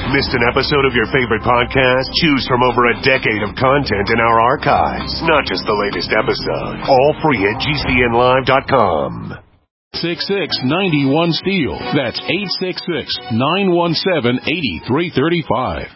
Missed an episode of your favorite podcast? Choose from over a decade of content in our archives, not just the latest episode. All free at GCNlive.com. 866-91 STEEL. That's 866-917-8335.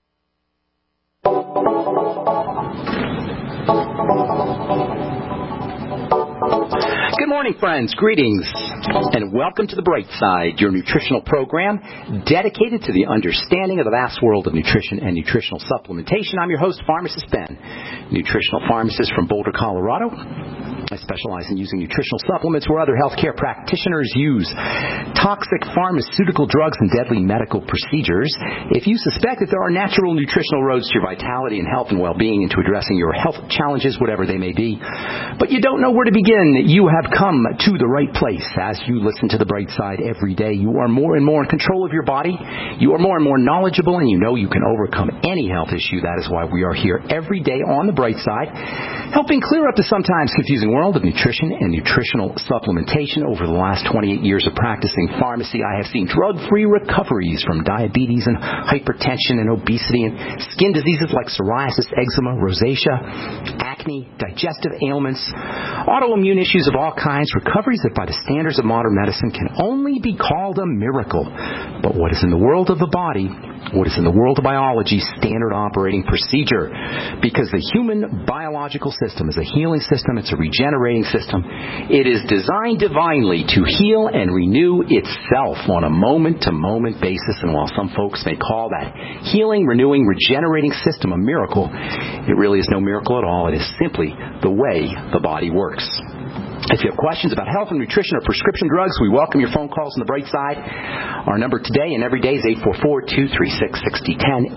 Good morning, friends. Greetings, and welcome to The Bright Side, your nutritional program dedicated to the understanding of the vast world of nutrition and nutritional supplementation. I'm your host, Pharmacist Ben, nutritional pharmacist from Boulder, Colorado. I specialize in using nutritional supplements where other healthcare practitioners use toxic pharmaceutical drugs and deadly medical procedures. If you suspect that there are natural nutritional roads to your vitality and health and well-being and to addressing your health challenges, whatever they may be, but you don't know where to begin, you have come to the right place. As you listen to The Bright Side every day, you are more and more in control of your body. You are more and more knowledgeable, and you know you can overcome any health issue. That is why we are here every day on The Bright Side, helping clear up the sometimes confusing world of nutrition and nutritional supplementation. Over the last 28 years of practicing pharmacy, I have seen drug-free recoveries from diabetes and hypertension and obesity and skin diseases like psoriasis, eczema, rosacea, acne, digestive ailments, autoimmune issues of all kinds, recoveries that by the standards of modern medicine can only be called a miracle. But what is in the world of the body, what is in the world of biology, standard operating procedure? Because the human biological system is a healing system, it's a regenerating system. It is designed divinely to heal and renew itself on a moment-to-moment basis. And while some folks may call that healing, renewing, regenerating system a miracle, it really is no miracle at all. It is simply the way the body works. If you have questions about health and nutrition or prescription drugs, we welcome your phone calls on The Bright Side. Our number today and every day is 844-236-6010,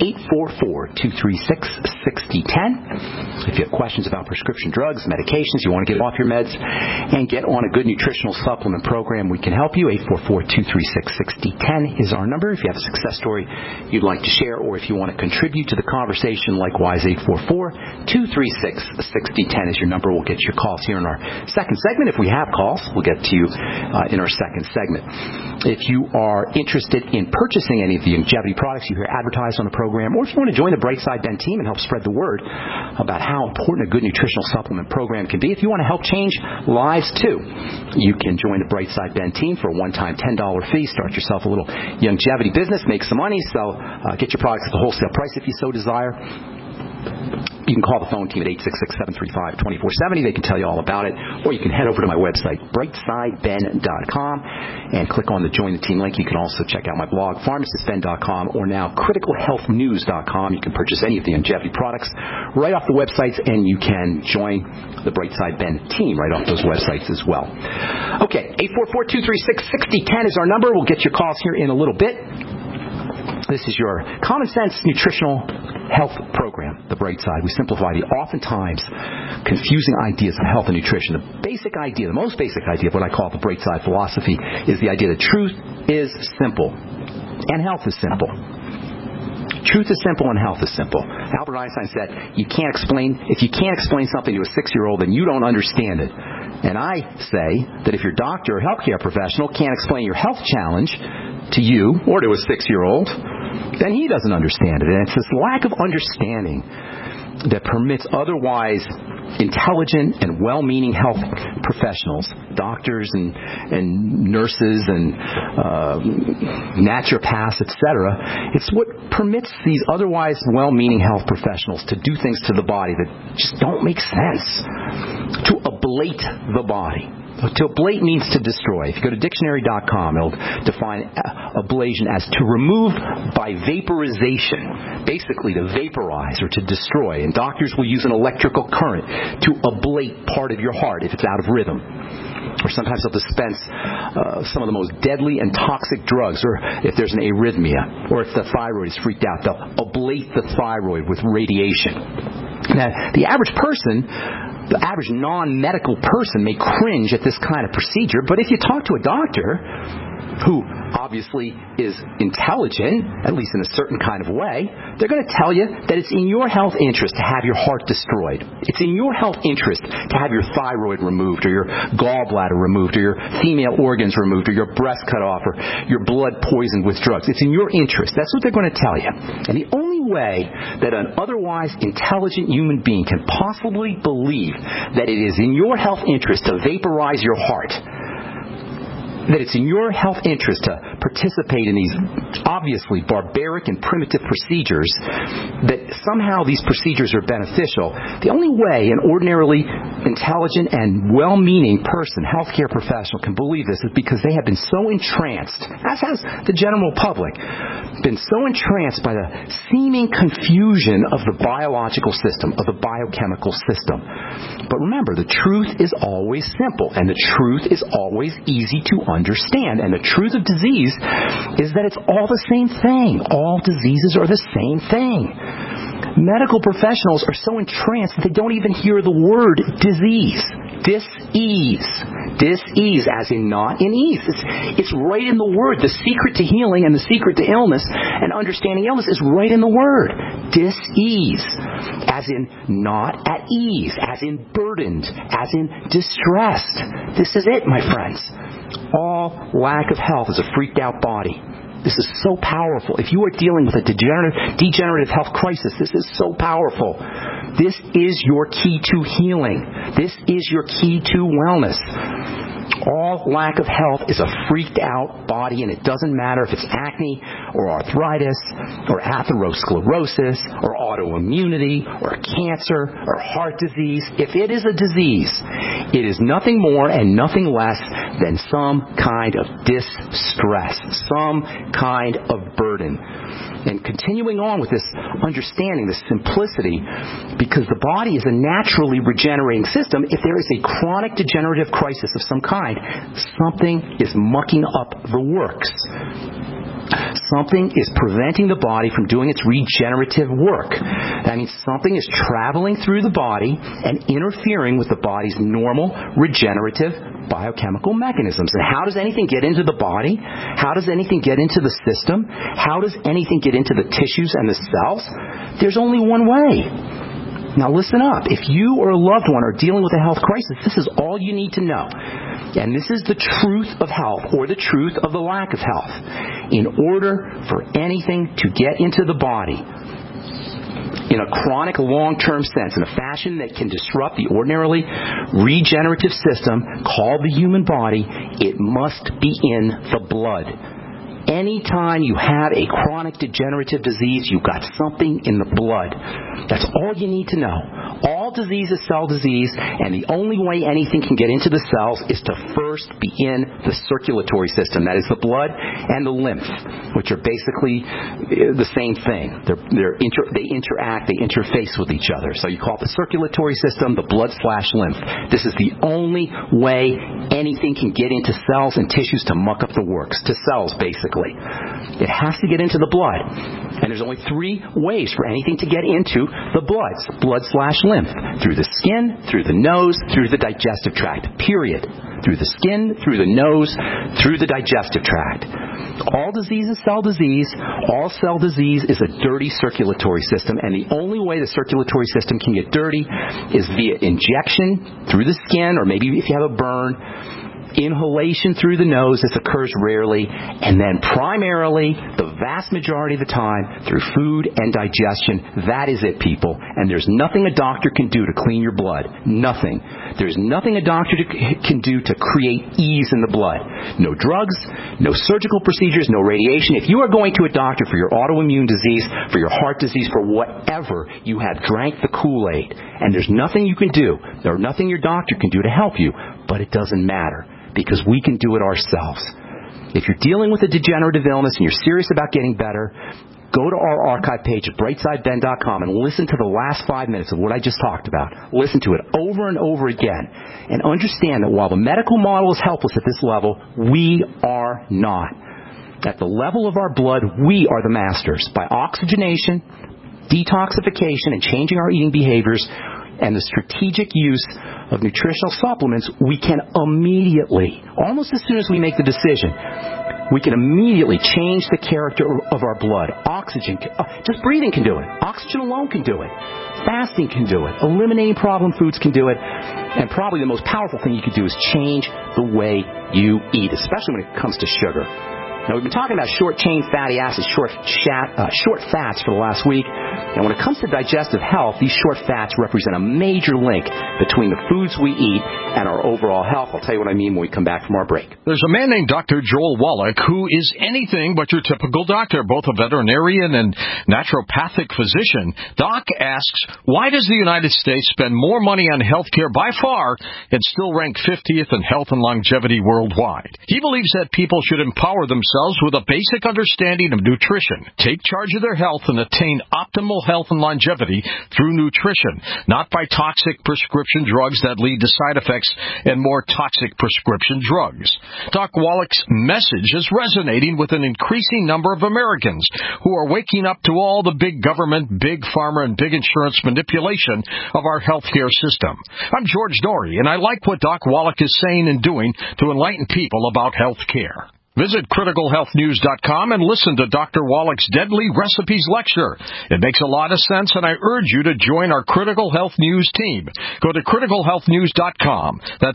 844-236-6010. If you have questions about prescription drugs, medications, you want to get off your meds and get on a good nutritional supplement program, we can help you. 844-236-6010 is our number. If you have a success story you'd like to share, or if you want to contribute to the conversation, likewise, 844-236-6010 is your number. We'll get your calls here in our second segment. If we have calls, we'll get to you in our second segment. If you are interested in purchasing any of the longevity products you hear advertised on the program, or if you want to join the Bright Side Ben team and help spread the word about how important a good nutritional supplement program can be, if you want to help change lives too, you can join the Bright Side Ben team for a one-time $10 fee. Start yourself a little longevity business, make some money, sell, get your products at the wholesale price if you so desire. You can call the phone team at 866-735-2470. They can tell you all about it. Or you can head over to my website, brightsideben.com, and click on the Join the Team link. You can also check out my blog, pharmacistben.com, or now criticalhealthnews.com. You can purchase any of the longevity products right off the websites, and you can join the Bright Side Ben team right off those websites as well. Okay, 844-236-6010 is our number. We'll get your calls here in a little bit. This is your common sense nutritional health program, The Bright Side. We simplify the oftentimes confusing ideas of health and nutrition. The basic idea, the most basic idea of what I call the Bright Side philosophy is the idea that truth is simple and health is simple. Truth is simple and health is simple. Albert Einstein said, if you can't explain something to a 6-year-old, then you don't understand it. And I say that if your doctor or healthcare professional can't explain your health challenge to you or to a 6-year-old, then he doesn't understand it. And it's this lack of understanding that permits otherwise intelligent and well-meaning health professionals, doctors and nurses and naturopaths, etc. It's what permits these otherwise well-meaning health professionals to do things to the body that just don't make sense, to ablate the body. To ablate means to destroy. If you go to dictionary.com, it'll define ablation as to remove by vaporization, basically to vaporize or to destroy. And doctors will use an electrical current to ablate part of your heart if it's out of rhythm. Or sometimes they'll dispense some of the most deadly and toxic drugs, or if there's an arrhythmia, or if the thyroid is freaked out, they'll ablate the thyroid with radiation. Now, the average person, the average non-medical person may cringe at this kind of procedure, but if you talk to a doctor, who obviously is intelligent, at least in a certain kind of way, they're going to tell you that it's in your health interest to have your heart destroyed. It's in your health interest to have your thyroid removed, or your gallbladder removed, or your female organs removed, or your breast cut off, or your blood poisoned with drugs. It's in your interest. That's what they're going to tell you. And the only way that an otherwise intelligent human being can possibly believe that it is in your health interest to vaporize your heart, that it's in your health interest to participate in these obviously barbaric and primitive procedures, that somehow these procedures are beneficial, the only way an ordinarily intelligent and well-meaning person, healthcare professional, can believe this is because they have been so entranced, as has the general public, been so entranced by the seeming confusion of the biological system, of the biochemical system. But remember, the truth is always simple, and the truth is always easy to understand. And the truth of disease is that it's all the same thing. All diseases are the same thing. Medical professionals are so entranced that they don't even hear the word disease. Dis-ease. Dis-ease, as in not in ease. It's right in the word. The secret to healing and the secret to illness and understanding illness is right in the word. Dis-ease, as in not at ease, as in burdened, as in distressed. This is it, my friends. All lack of health is a freaked out body. This is so powerful. If you are dealing with a degenerative health crisis, this is so powerful. This is your key to healing. This is your key to wellness. All lack of health is a freaked out body, and it doesn't matter if it's acne or arthritis or atherosclerosis or autoimmunity or cancer or heart disease. If it is a disease, it is nothing more and nothing less than some kind of distress, some kind of burden. And continuing on with this understanding, this simplicity, because the body is a naturally regenerating system, if there is a chronic degenerative crisis of some kind, something is mucking up the works. Something is preventing the body from doing its regenerative work. That means something is traveling through the body and interfering with the body's normal regenerative biochemical mechanisms. And how does anything get into the body? How does anything get into the system? How does anything get into the tissues and the cells? There's only one way. Now listen up. If you or a loved one are dealing with a health crisis, this is all you need to know. And this is the truth of health, or the truth of the lack of health. In order for anything to get into the body in a chronic, long-term sense, in a fashion that can disrupt the ordinarily regenerative system called the human body, it must be in the blood. Anytime you have a chronic degenerative disease, you've got something in the blood. That's all you need to know. All disease is cell disease, and the only way anything can get into the cells is to first be in the circulatory system. That is the blood and the lymph, which are basically the same thing. They interact, they interface with each other. So you call it the circulatory system, the blood/lymph. This is the only way anything can get into cells and tissues to muck up the works, to cells basically. It has to get into the blood. And there's only three ways for anything to get into the blood/lymph. Through the skin, through the nose, through the digestive tract. Period. Through the skin, through the nose, through the digestive tract. All disease is cell disease. All cell disease is a dirty circulatory system. And the only way the circulatory system can get dirty is via injection through the skin, or maybe if you have a burn, inhalation through the nose. This occurs rarely. And then primarily, the vast majority of the time, through food and digestion. That is it, people. And there's nothing a doctor can do to clean your blood. Nothing. There's nothing a doctor can do to create ease in the blood. No drugs, no surgical procedures, no radiation. If you are going to a doctor for your autoimmune disease, for your heart disease, for whatever, you have drank the Kool-Aid. And there's nothing you can do. There's nothing your doctor can do to help you. But it doesn't matter, because we can do it ourselves. If you're dealing with a degenerative illness and you're serious about getting better, go to our archive page at brightsideben.com and listen to the last 5 minutes of what I just talked about. Listen to it over and over again. And understand that while the medical model is helpless at this level, we are not. At the level of our blood, we are the masters. By oxygenation, detoxification, and changing our eating behaviors, and the strategic use of nutritional supplements, we can immediately, almost as soon as we make the decision, We can immediately change the character of our blood. Oxygen, just breathing can do it. Oxygen alone can do it. Fasting can do it. Eliminating problem foods can do it. And probably the most powerful thing you can do is change the way you eat, especially when it comes to sugar. Now, we've been talking about short-chain fatty acids, short fats for the last week. And when it comes to digestive health, these short fats represent a major link between the foods we eat and our overall health. I'll tell you what I mean when we come back from our break. There's a man named Dr. Joel Wallach who is anything but your typical doctor, both a veterinarian and naturopathic physician. Doc asks, why does the United States spend more money on health care by far and still rank 50th in health and longevity worldwide? He believes that people should empower themselves with a basic understanding of nutrition, take charge of their health, and attain optimal health and longevity through nutrition, not by toxic prescription drugs that lead to side effects and more toxic prescription drugs. Doc Wallach's message is resonating with an increasing number of Americans who are waking up to all the big government, big pharma, and big insurance manipulation of our healthcare system. I'm George Norrie, and I like what Doc Wallach is saying and doing to enlighten people about health care. Visit criticalhealthnews.com and listen to Dr. Wallach's Deadly Recipes lecture. It makes a lot of sense, and I urge you to join our Critical Health News team. Go to criticalhealthnews.com. That's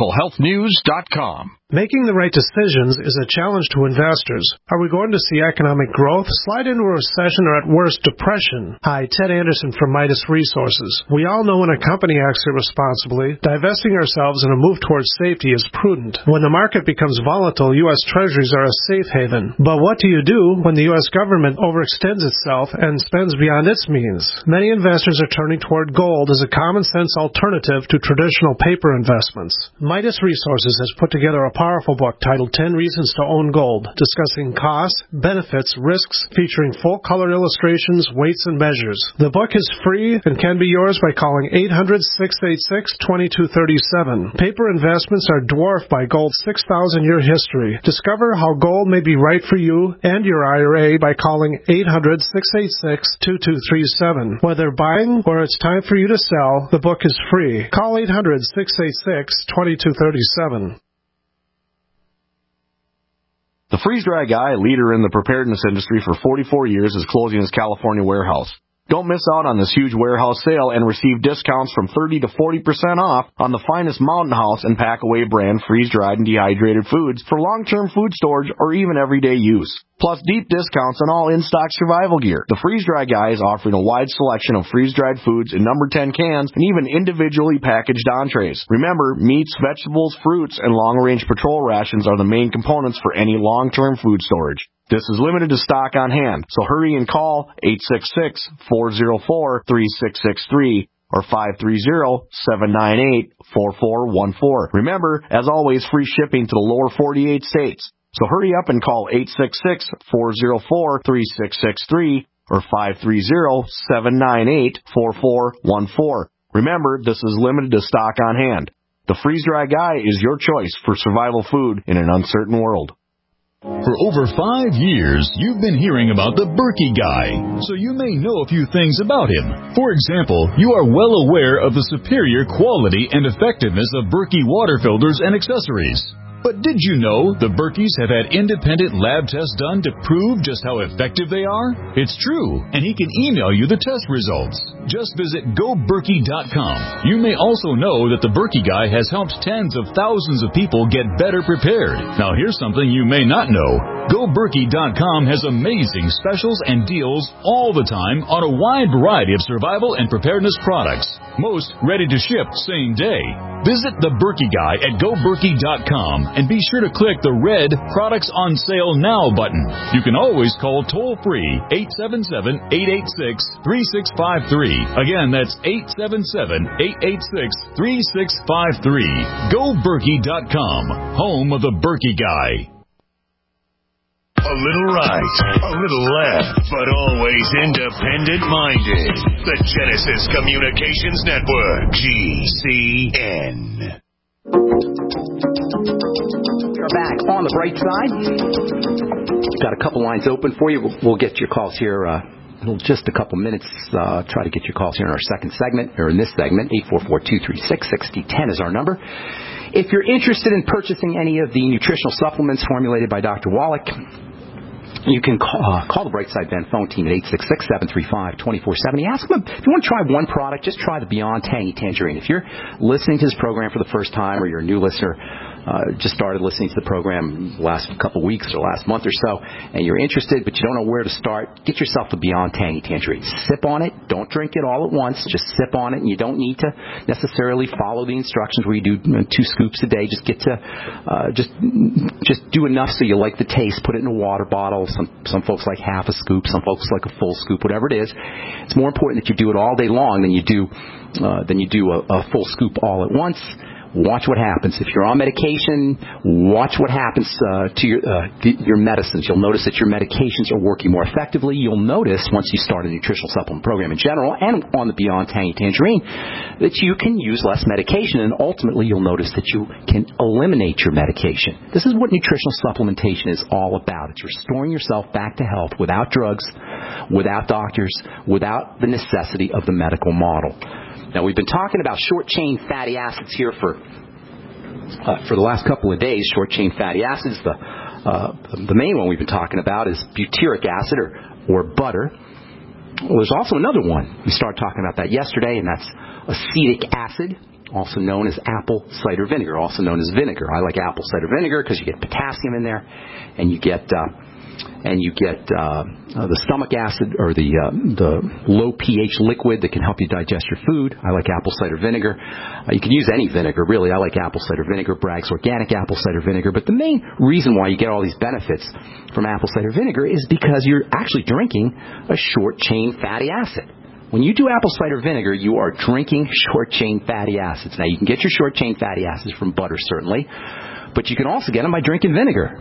criticalhealthnews.com. Making the right decisions is a challenge to investors. Are we going to see economic growth, slide into a recession, or at worst, depression? Hi, Ted Anderson from Midas Resources. We all know when a company acts irresponsibly, divesting ourselves in a move towards safety is prudent. When the market becomes volatile, U.S. Treasuries are a safe haven. But what do you do when the U.S. government overextends itself and spends beyond its means? Many investors are turning toward gold as a common-sense alternative to traditional paper investments. Midas Resources has put together a powerful book titled 10 Reasons to Own Gold, discussing costs, benefits, risks, featuring full-color illustrations, weights, and measures. The book is free and can be yours by calling 800-686-2237. Paper investments are dwarfed by gold's 6,000-year history. Discover how gold may be right for you and your IRA by calling 800-686-2237. Whether buying or it's time for you to sell, the book is free. Call 800-686-2237. The freeze-dry guy, leader in the preparedness industry for 44 years, is closing his California warehouse. Don't miss out on this huge warehouse sale and receive discounts from 30 to 40% off on the finest Mountain House and Packaway brand freeze-dried and dehydrated foods for long-term food storage or even everyday use. Plus deep discounts on all in-stock survival gear. The Freeze-Dry Guy is offering a wide selection of freeze-dried foods in number 10 cans and even individually packaged entrees. Remember, meats, vegetables, fruits, and long-range patrol rations are the main components for any long-term food storage. This is limited to stock on hand, so hurry and call 866-404-3663 or 530-798-4414. Remember, as always, free shipping to the lower 48 states. So hurry up and call 866-404-3663 or 530-798-4414. Remember, this is limited to stock on hand. The Freeze-Dry Guy is your choice for survival food in an uncertain world. For over 5 years, you've been hearing about the Berkey Guy, so you may know a few things about him. For example, you are well aware of the superior quality and effectiveness of Berkey water filters and accessories. But did you know the Berkeys have had independent lab tests done to prove just how effective they are? It's true, and he can email you the test results. Just visit GoBerkey.com. You may also know that the Berkey Guy has helped tens of thousands of people get better prepared. Now here's something you may not know. GoBerkey.com has amazing specials and deals all the time on a wide variety of survival and preparedness products. Most ready to ship same day. Visit the Berkey Guy at GoBerkey.com and be sure to click the red Products on Sale Now button. You can always call toll-free 877-886-3653. Again, that's 877-886-3653. GoBerkey.com, home of the Berkey Guy. A little right, a little left, but always independent-minded. The Genesis Communications Network, GCN. We're back on the bright side. Got a couple lines open for you. We'll get your calls here in just a couple minutes. Try to get your calls here in our second segment, or in this segment. 844-236-6010 is our number. If you're interested in purchasing any of the nutritional supplements formulated by Dr. Wallach, you can call the Brightside Ben phone team at 866-735-2470. Ask them if you want to try one product, just try the Beyond Tangy Tangerine. If you're listening to this program for the first time or you're a new listener, just started listening to the program last couple of weeks or last month or so, and you're interested but you don't know where to start, get yourself the Beyond Tangy Tangerine. Sip on it. Don't drink it all at once. Just sip on it, and you don't need to necessarily follow the instructions where you do 2 scoops a day. Just get to just do enough so you like the taste. Put it in a water bottle. Some folks like half a scoop. Some folks like a full scoop. Whatever it is, it's more important that you do it all day long than you do a full scoop all at once. Watch what happens. If you're on medication, watch what happens to your medicines. You'll notice that your medications are working more effectively. You'll notice, once you start a nutritional supplement program in general and on the Beyond Tangy Tangerine, that you can use less medication, and ultimately you'll notice that you can eliminate your medication. This is what nutritional supplementation is all about. It's restoring yourself back to health without drugs, without doctors, without the necessity of the medical model. Now, we've been talking about short-chain fatty acids here for the last couple of days. Short-chain fatty acids, the main one we've been talking about is butyric acid or butter. Well, there's also another one. We started talking about that yesterday, and that's acetic acid, also known as apple cider vinegar, also known as vinegar. I like apple cider vinegar because you get potassium in there, and you get the stomach acid, or the low pH liquid that can help you digest your food. I like apple cider vinegar. You can use any vinegar, really. I like apple cider vinegar, Bragg's Organic apple cider vinegar. But the main reason why you get all these benefits from apple cider vinegar is because you're actually drinking a short-chain fatty acid. When you do apple cider vinegar, you are drinking short-chain fatty acids. Now, you can get your short-chain fatty acids from butter, certainly, but you can also get them by drinking vinegar.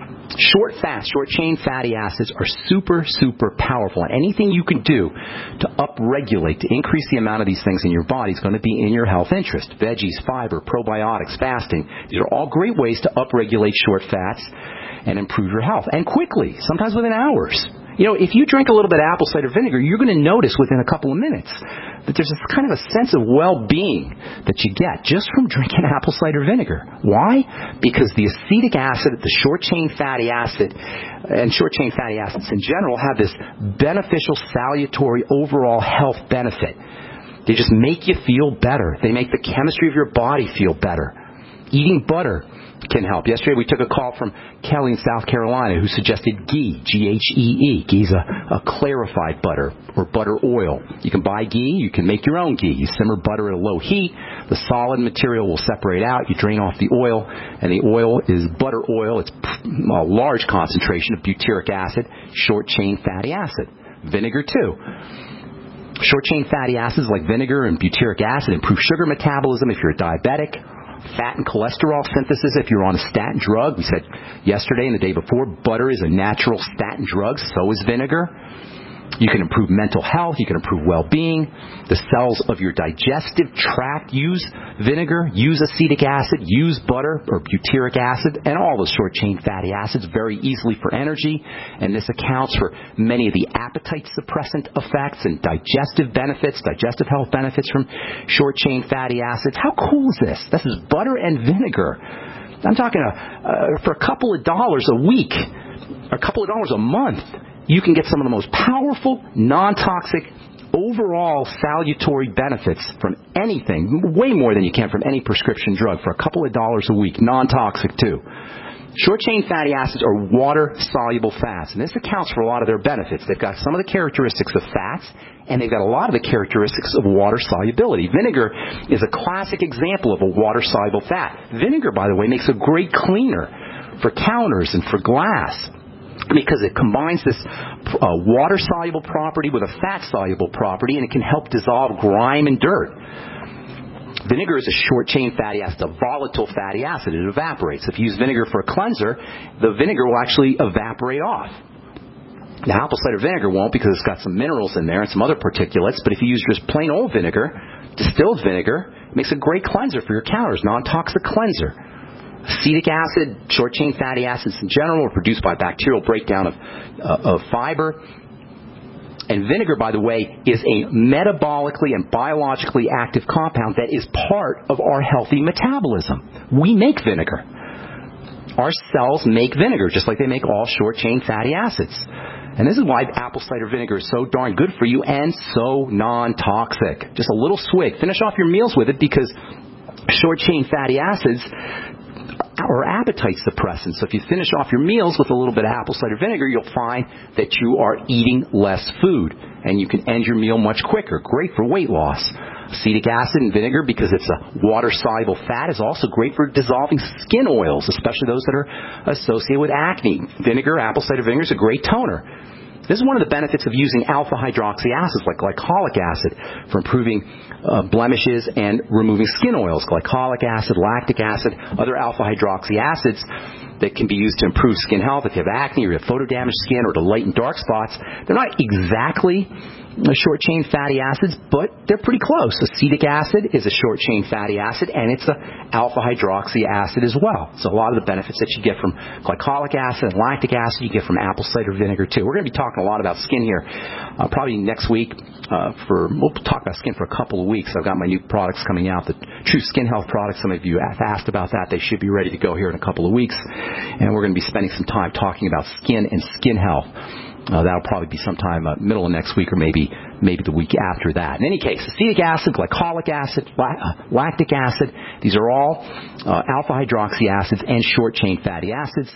Short-chain fatty acids are super, super powerful. And anything you can do to upregulate, to increase the amount of these things in your body is going to be in your health interest. Veggies, fiber, probiotics, fasting. These are all great ways to upregulate short fats and improve your health. And quickly, sometimes within hours. You know, if you drink a little bit of apple cider vinegar, you're going to notice within a couple of minutes that there's this kind of a sense of well-being that you get just from drinking apple cider vinegar. Why? Because the acetic acid, the short-chain fatty acid, and short-chain fatty acids in general have this beneficial, salutary overall health benefit. They just make you feel better. They make the chemistry of your body feel better. Eating butter can help. Yesterday we took a call from Kelly in South Carolina who suggested ghee, G-H-E-E. Ghee is a clarified butter or butter oil. You can buy ghee. You can make your own ghee. You simmer butter at a low heat. The solid material will separate out. You drain off the oil, and the oil is butter oil. It's a large concentration of butyric acid, short-chain fatty acid. Vinegar, too. Short-chain fatty acids like vinegar and butyric acid improve sugar metabolism if you're a diabetic. Fat and cholesterol synthesis if you're on a statin drug. We said yesterday and the day before, butter is a natural statin drug. So is vinegar. You can improve mental health. You can improve well-being. The cells of your digestive tract use vinegar, use acetic acid, use butter or butyric acid, and all the short-chain fatty acids very easily for energy. And this accounts for many of the appetite suppressant effects and digestive benefits, digestive health benefits from short-chain fatty acids. How cool is this? This is butter and vinegar. I'm talking for a couple of dollars a week, a couple of dollars a month. You can get some of the most powerful, non-toxic, overall salutary benefits from anything, way more than you can from any prescription drug, for a couple of dollars a week, non-toxic too. Short-chain fatty acids are water-soluble fats, and this accounts for a lot of their benefits. They've got some of the characteristics of fats, and they've got a lot of the characteristics of water solubility. Vinegar is a classic example of a water-soluble fat. Vinegar, by the way, makes a great cleaner for counters and for glass, because it combines this water-soluble property with a fat-soluble property, and it can help dissolve grime and dirt. Vinegar is a short-chain fatty acid, a volatile fatty acid. It evaporates. If you use vinegar for a cleanser, the vinegar will actually evaporate off. Now, apple cider vinegar won't, because it's got some minerals in there and some other particulates, but if you use just plain old vinegar, distilled vinegar, it makes a great cleanser for your counters, non-toxic cleanser. Acetic acid, short-chain fatty acids in general, are produced by bacterial breakdown of fiber. And vinegar, by the way, is a metabolically and biologically active compound that is part of our healthy metabolism. We make vinegar. Our cells make vinegar just like they make all short-chain fatty acids. And this is why apple cider vinegar is so darn good for you and so non-toxic. Just a little swig. Finish off your meals with it because short-chain fatty acids are appetite suppressants. So if you finish off your meals with a little bit of apple cider vinegar, you'll find that you are eating less food. And you can end your meal much quicker. Great for weight loss. Acetic acid in vinegar, because it's a water-soluble fat, is also great for dissolving skin oils, especially those that are associated with acne. Vinegar, apple cider vinegar, is a great toner. This is one of the benefits of using alpha-hydroxy acids like glycolic acid for improving blemishes and removing skin oils. Glycolic acid, lactic acid, other alpha-hydroxy acids that can be used to improve skin health if you have acne or you have photo-damaged skin or to lighten dark spots. They're not exactly short-chain fatty acids, but they're pretty close. Acetic acid is a short-chain fatty acid, and it's an alpha-hydroxy acid as well. So a lot of the benefits that you get from glycolic acid and lactic acid, you get from apple cider vinegar too. We're going to be talking a lot about skin here, probably next week. We'll talk about skin for a couple of weeks. I've got my new products coming out, the True Skin Health products. Some of you have asked about that. They should be ready to go here in a couple of weeks, and we're going to be spending some time talking about skin and skin health. That'll probably be sometime middle of next week or maybe the week after that. In any case, acetic acid, glycolic acid, lactic acid, these are all alpha-hydroxy acids and short-chain fatty acids.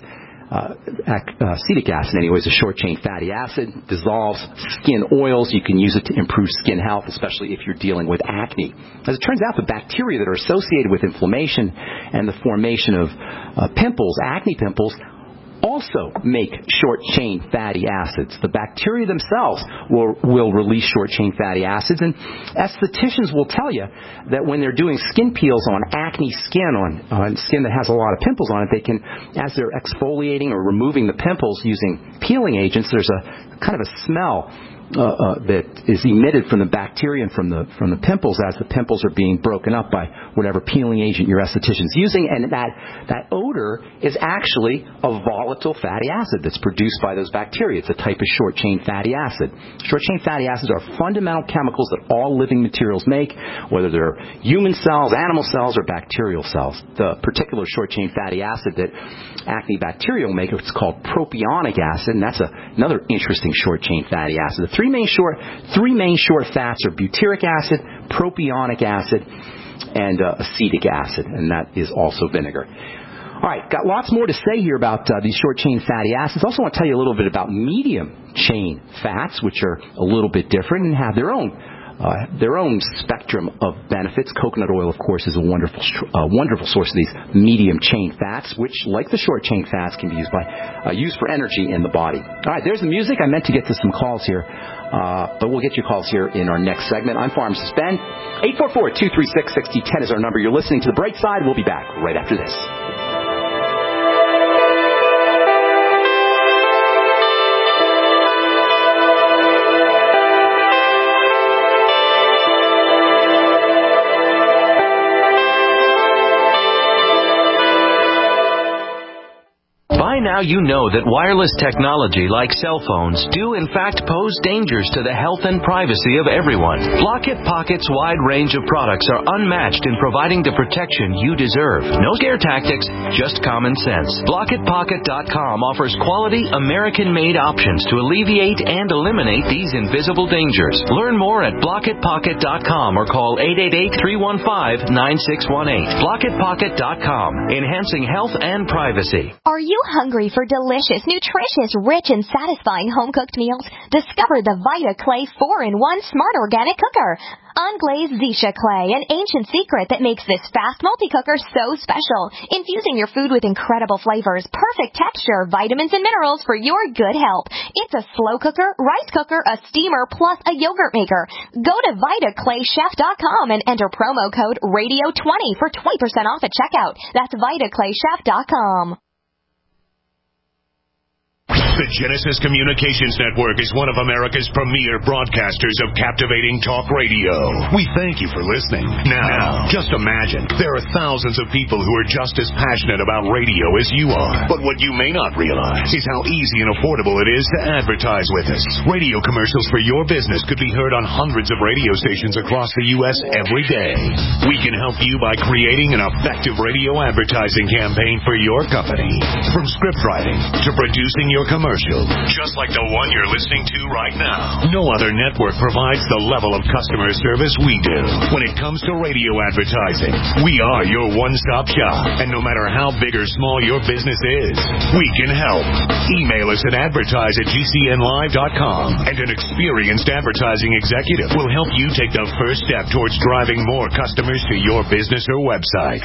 Acetic acid, anyway, is a short-chain fatty acid, dissolves skin oils. You can use it to improve skin health, especially if you're dealing with acne. As it turns out, the bacteria that are associated with inflammation and the formation of pimples, acne pimples, also make short-chain fatty acids. The bacteria themselves will release short-chain fatty acids, and estheticians will tell you that when they're doing skin peels on acne skin, on skin that has a lot of pimples on it, they can, as they're exfoliating or removing the pimples using peeling agents, there's a kind of a smell that is emitted from the bacteria and from the pimples as the pimples are being broken up by whatever peeling agent your esthetician's using, and that odor is actually a volatile fatty acid that's produced by those bacteria. It's a type of short-chain fatty acid. Short-chain fatty acids are fundamental chemicals that all living materials make, whether they're human cells, animal cells, or bacterial cells. The particular short-chain fatty acid that acne bacteria will make, it's called propionic acid, and that's another interesting short-chain fatty acid. The three main short fats are butyric acid, propionic acid, and acetic acid, and that is also vinegar. All right, got lots more to say here about these short-chain fatty acids. Also want to tell you a little bit about medium-chain fats, which are a little bit different and have their own spectrum of benefits. Coconut oil, of course, is a wonderful source of these medium-chain fats, which, like the short-chain fats, can be used for energy in the body. All right, there's the music. I meant to get to some calls here, but we'll get your calls here in our next segment. I'm Pharmacist Ben. 844-236-6010 is our number. You're listening to The Bright Side. We'll be back right after this. Now you know that wireless technology like cell phones do in fact pose dangers to the health and privacy of everyone. Blockit Pocket's wide range of products are unmatched in providing the protection you deserve. No scare tactics, just common sense. BlockitPocket.com offers quality American-made options to alleviate and eliminate these invisible dangers. Learn more at BlockitPocket.com or call 888-315-9618. BlockitPocket.com, enhancing health and privacy. Are you hungry for delicious, nutritious, rich, and satisfying home-cooked meals? Discover the Vita Clay 4-in-1 Smart Organic Cooker. Unglazed Zisha Clay, an ancient secret that makes this fast multi-cooker so special. Infusing your food with incredible flavors, perfect texture, vitamins, and minerals for your good health. It's a slow cooker, rice cooker, a steamer, plus a yogurt maker. Go to VitaClayChef.com and enter promo code RADIO20 for 20% off at checkout. That's VitaClayChef.com. The Genesis Communications Network is one of America's premier broadcasters of captivating talk radio. We thank you for listening. Now, just imagine, there are thousands of people who are just as passionate about radio as you are. But what you may not realize is how easy and affordable it is to advertise with us. Radio commercials for your business could be heard on hundreds of radio stations across the U.S. every day. We can help you by creating an effective radio advertising campaign for your company. From script writing to producing your commercial, just like the one you're listening to right now. No other network provides the level of customer service we do. When it comes to radio advertising, we are your one-stop shop. And no matter how big or small your business is, we can help. Email us at advertise@gcnlive.com, and an experienced advertising executive will help you take the first step towards driving more customers to your business or website.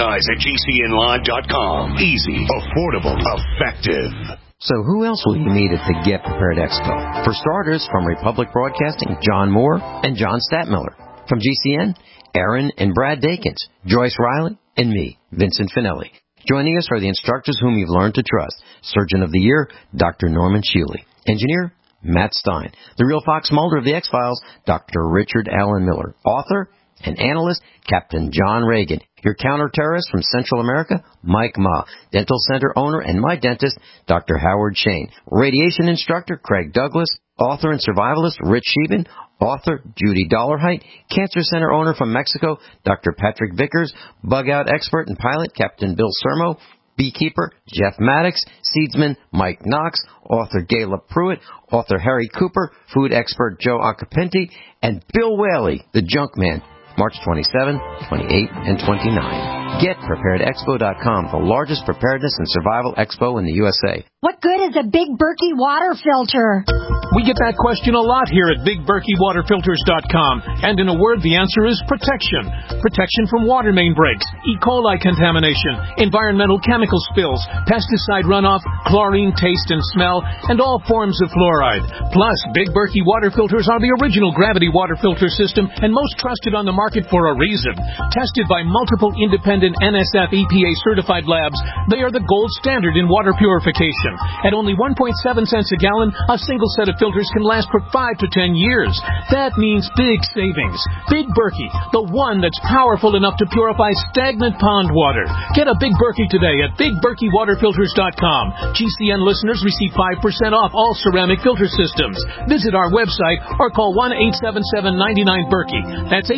Advertise@gcnlive.com. Easy, affordable, effective. So who else will you meet at the Get Prepared Expo? For starters, from Republic Broadcasting, John Moore and John Statmiller. From GCN, Aaron and Brad Dakins, Joyce Riley, and me, Vincent Finelli. Joining us are the instructors whom you've learned to trust. Surgeon of the Year, Dr. Norman Shealy. Engineer, Matt Stein. The real Fox Mulder of the X-Files, Dr. Richard Allen Miller. Author and analyst, Captain John Reagan. Your counter-terrorist from Central America, Mike Ma. Dental Center owner and my dentist, Dr. Howard Shane. Radiation instructor, Craig Douglas. Author and survivalist, Rich Sheehan. Author, Judy Dollarhite. Cancer Center owner from Mexico, Dr. Patrick Vickers. Bug-out expert and pilot, Captain Bill Sermo. Beekeeper, Jeff Maddox. Seedsman, Mike Knox. Author, Gayla Pruitt. Author, Harry Cooper. Food expert, Joe Acapinti. And Bill Whaley, the junk man. March 27, 28, and 29. GetPreparedExpo.com, the largest preparedness and survival expo in the USA. What good is a Big Berkey water filter? We get that question a lot here at BigBerkeyWaterFilters.com. And in a word, the answer is protection. Protection from water main breaks, E. coli contamination, environmental chemical spills, pesticide runoff, chlorine taste and smell, and all forms of fluoride. Plus, Big Berkey water filters are the original gravity water filter system and most trusted on the market for a reason. Tested by multiple independent NSF EPA certified labs, they are the gold standard in water purification. At only 1.7 cents a gallon, a single set of filters can last for 5 to 10 years. That means big savings. Big Berkey, the one that's powerful enough to purify stagnant pond water. Get a Big Berkey today at BigBerkeyWaterFilters.com. GCN listeners receive 5% off all ceramic filter systems. Visit our website or call 1-877-99-BERKEY. That's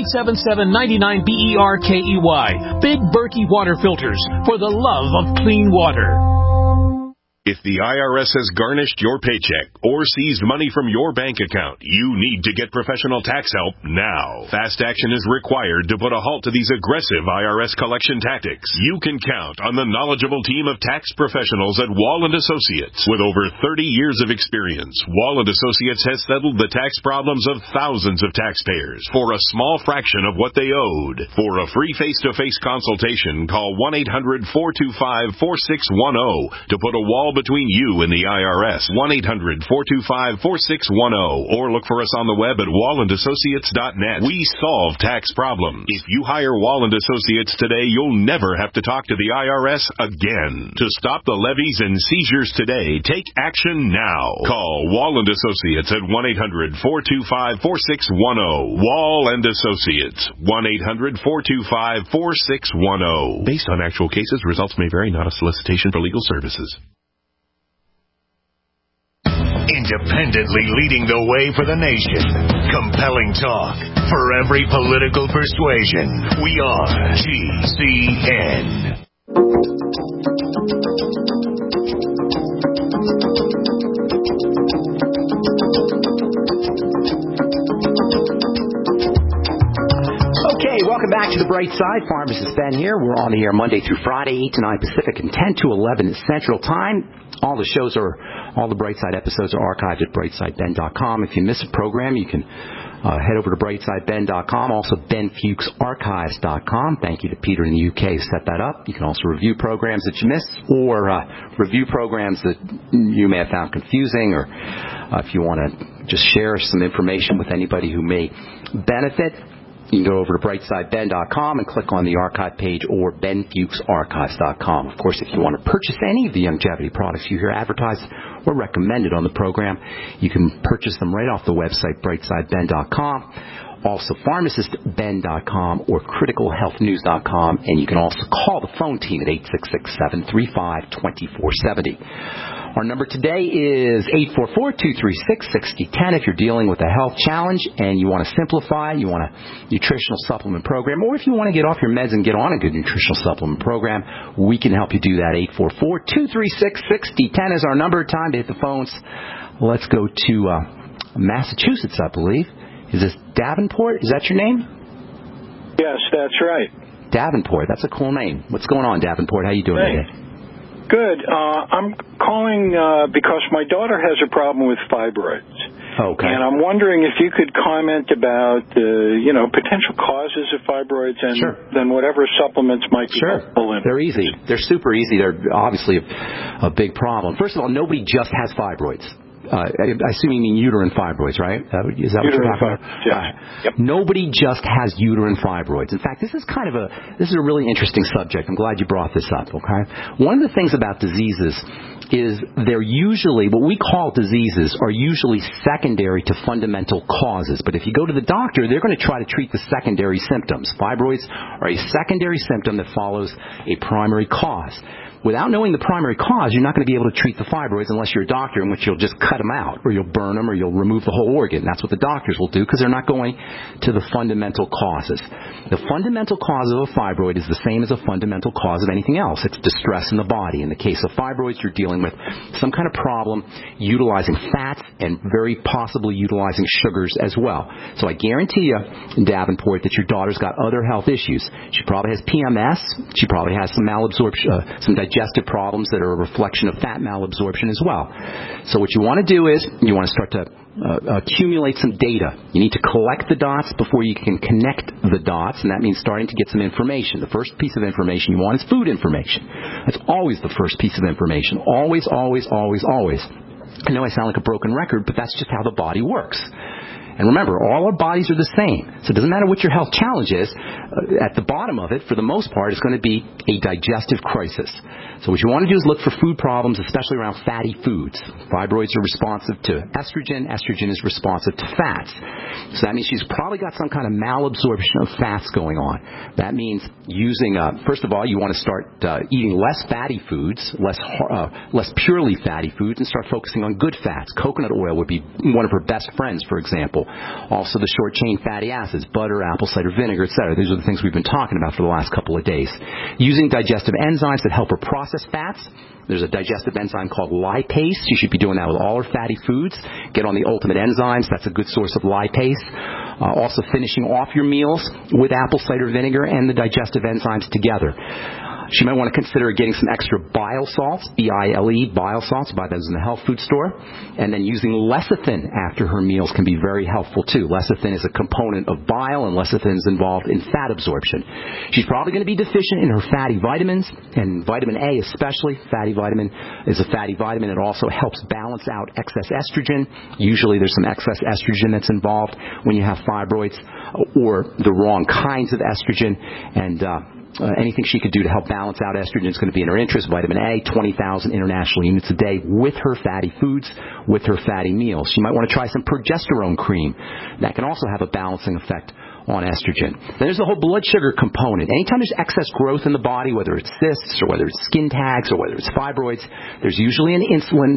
877-99-BERKEY. Big Berkey Water Filters, for the love of clean water. If the IRS has garnished your paycheck or seized money from your bank account, you need to get professional tax help now. Fast action is required to put a halt to these aggressive IRS collection tactics. You can count on the knowledgeable team of tax professionals at Wall & Associates. With over 30 years of experience, Wall & Associates has settled the tax problems of thousands of taxpayers for a small fraction of what they owed. For a free face-to-face consultation, call 1-800-425-4610 to put a wall between you and the IRS. 1-800-425-4610, or look for us on the web at wallandassociates.net. We solve tax problems. If you hire Wall & Associates today, you'll never have to talk to the IRS again. To stop the levies and seizures today, take action now. Call Wall & Associates at 1-800-425-4610. Wall & Associates, 1-800-425-4610. Based on actual cases, results may vary, not a solicitation for legal services. Independently leading the way for the nation. Compelling talk for every political persuasion. We are GCN. Okay, welcome back to The Bright Side. Pharmacist Ben here. We're on the air Monday through Friday, 8 to 9 Pacific and 10 to 11 Central Time. All the Bright Side episodes are archived at brightsideben.com. If you miss a program, you can head over to brightsideben.com. Also, benfuchsarchives.com. Thank you to Peter in the UK who set that up. You can also review programs that you missed, or review programs that you may have found confusing, or if you want to just share some information with anybody who may benefit. You can go over to brightsideben.com and click on the archive page, or benfuchsarchives.com. Of course, if you want to purchase any of the longevity products you hear advertised or recommended on the program. You can purchase them right off the website, brightsideben.com. Also, pharmacistben.com or criticalhealthnews.com. And you can also call the phone team at 866-735-2470. Our number today is 844-236-6010 if you're dealing with a health challenge and you want to simplify, you want a nutritional supplement program, or if you want to get off your meds and get on a good nutritional supplement program, we can help you do that. 844-236-6010 is our number. Time to hit the phones. Let's go to Massachusetts, I believe. Is this Davenport? Is that your name? Yes, that's right. Davenport. That's a cool name. What's going on, Davenport? How you doing today? Good. I'm calling because my daughter has a problem with fibroids. Okay. And I'm wondering if you could comment about, potential causes of fibroids and then whatever supplements might be helpful in. They're easy. They're super easy. They're obviously a big problem. First of all, nobody just has fibroids. I assume you mean uterine fibroids, right? Is that what you're talking about? Yes. Yep. Nobody just has uterine fibroids. In fact, this is a really interesting subject. I'm glad you brought this up, okay? One of the things about diseases is they're usually, what we call diseases, are usually secondary to fundamental causes. But if you go to the doctor, they're going to try to treat the secondary symptoms. Fibroids are a secondary symptom that follows a primary cause. Without knowing the primary cause, you're not going to be able to treat the fibroids unless you're a doctor, in which you'll just cut them out, or you'll burn them, or you'll remove the whole organ. That's what the doctors will do, because they're not going to the fundamental causes. The fundamental cause of a fibroid is the same as a fundamental cause of anything else. It's distress in the body. In the case of fibroids, you're dealing with some kind of problem utilizing fats and very possibly utilizing sugars as well. So I guarantee you, Davenport, that your daughter's got other health issues. She probably has PMS. She probably has some malabsorption, some digestive problems that are a reflection of fat malabsorption as well. So what you want to do is you want to start to accumulate some data. You need to collect the dots before you can connect the dots, and that means starting to get some information. The first piece of information you want is food information. That's always the first piece of information. Always, always, always, always. I know I sound like a broken record, but that's just how the body works. And remember, all our bodies are the same. So it doesn't matter what your health challenge is. At the bottom of it, for the most part, it's going to be a digestive crisis. So what you want to do is look for food problems, especially around fatty foods. Fibroids are responsive to estrogen. Estrogen is responsive to fats. So that means she's probably got some kind of malabsorption of fats going on. That means using, first of all, you want to start eating less fatty foods, less purely fatty foods, and start focusing on good fats. Coconut oil would be one of her best friends, for example. Also the short-chain fatty acids, butter, apple cider vinegar, etc. These are the things we've been talking about for the last couple of days. Using digestive enzymes that help her process fats. There's a digestive enzyme called lipase. You should be doing that with all her fatty foods. Get on the Ultimate Enzymes. That's a good source of lipase. Also finishing off your meals with apple cider vinegar and the digestive enzymes together. She might want to consider getting some extra bile salts, B-I-L-E, bile salts. Buy those in the health food store. And then using lecithin after her meals can be very helpful, too. Lecithin is a component of bile, and lecithin is involved in fat absorption. She's probably going to be deficient in her fatty vitamins, and vitamin A especially. Fatty vitamin is a fatty vitamin. It also helps balance out excess estrogen. Usually there's some excess estrogen that's involved when you have fibroids, or the wrong kinds of estrogen, and anything she could do to help balance out estrogen is going to be in her interest. Vitamin A, 20,000 international units a day with her fatty foods, with her fatty meals. She might want to try some progesterone cream. That can also have a balancing effect on estrogen. Then there's the whole blood sugar component. Anytime there's excess growth in the body, whether it's cysts or whether it's skin tags or whether it's fibroids, there's usually a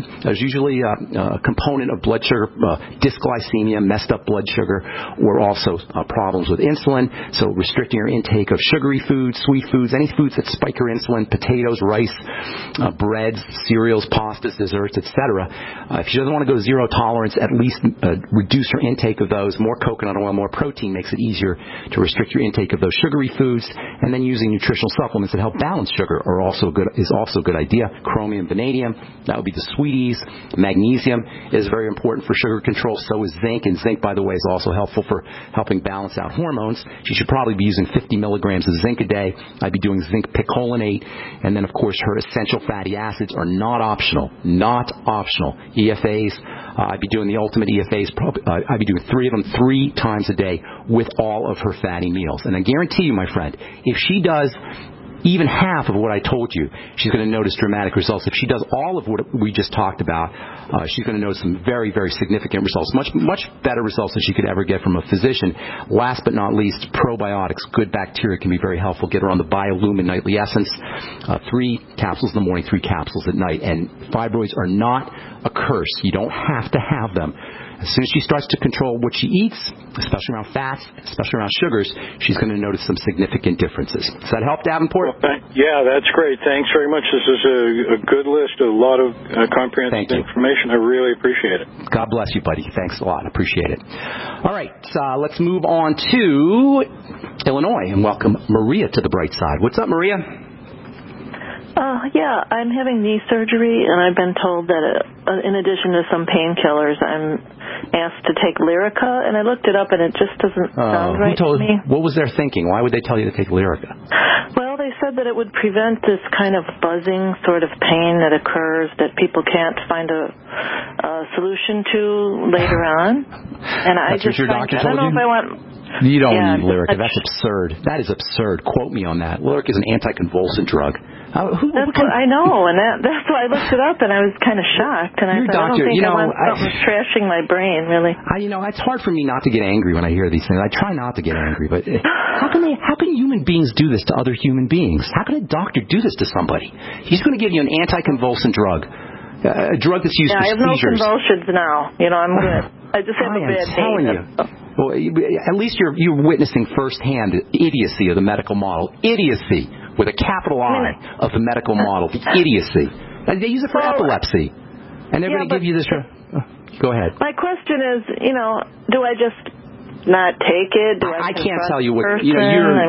component of blood sugar, dysglycemia, messed up blood sugar, or also problems with insulin. So restricting her intake of sugary foods, sweet foods, any foods that spike her insulin, potatoes, rice, breads, cereals, pastas, desserts, etc. If she doesn't want to go zero tolerance, at least reduce her intake of those. More coconut oil, more protein makes it easier to restrict your intake of those sugary foods, and then using nutritional supplements that help balance sugar is also a good idea. Chromium, vanadium, that would be the sweeties. Magnesium is very important for sugar control. So is zinc, and zinc, by the way, is also helpful for helping balance out hormones. She should probably be using 50 milligrams of zinc a day. I'd be doing zinc picolinate, and then of course her essential fatty acids are not optional. Not optional. EFAs. I'd be doing the Ultimate EFAs. I'd be doing 3 of them 3 times a day with all of her fatty meals. And I guarantee you, my friend, if she does even half of what I told you, she's going to notice dramatic results. If she does all of what we just talked about, she's going to notice some very, very significant results, much better results than she could ever get from a physician. Last but not least, probiotics, good bacteria can be very helpful. Get her on the BioLumin Nightly Essence, 3 capsules in the morning, 3 capsules at night. And fibroids are not a curse. You don't have to have them. As soon as she starts to control what she eats, especially around fats, especially around sugars, she's going to notice some significant differences. Does that help, Davenport? Well, yeah, that's great. Thanks very much. This is a good list, a lot of comprehensive information. I really appreciate it. God bless you, buddy. Thanks a lot. I appreciate it. All right, let's move on to Illinois and welcome Maria to the bright side. What's up, Maria? Yeah, I'm having knee surgery, and I've been told that in addition to some painkillers, I'm asked to take Lyrica, and I looked it up, and it just doesn't sound right to me. What was their thinking? Why would they tell you to take Lyrica? Well, they said that it would prevent this kind of buzzing sort of pain that occurs that people can't find a solution to later on. And I That's what your doctor told you? I don't know if I want... You don't need Lyrica. That's absurd. That is absurd. Quote me on that. Lyrica is an anticonvulsant drug. That's what I know, and that's why I looked it up, and I was kind of shocked. And I thought, I don't think I want something trashing my brain, really. It's hard for me not to get angry when I hear these things. I try not to get angry, but how can human beings do this to other human beings? How can a doctor do this to somebody? He's going to give you an anticonvulsant drug, a drug that's used for seizures. I have no convulsions now. I'm good. I just have a bad knee. Well, at least you're witnessing firsthand the idiocy of the medical model. Idiocy. With a capital I of the medical model. The idiocy. They use it for epilepsy. And they're going to give you this... Go ahead. My question is, do I just not take it? I can't tell you what... you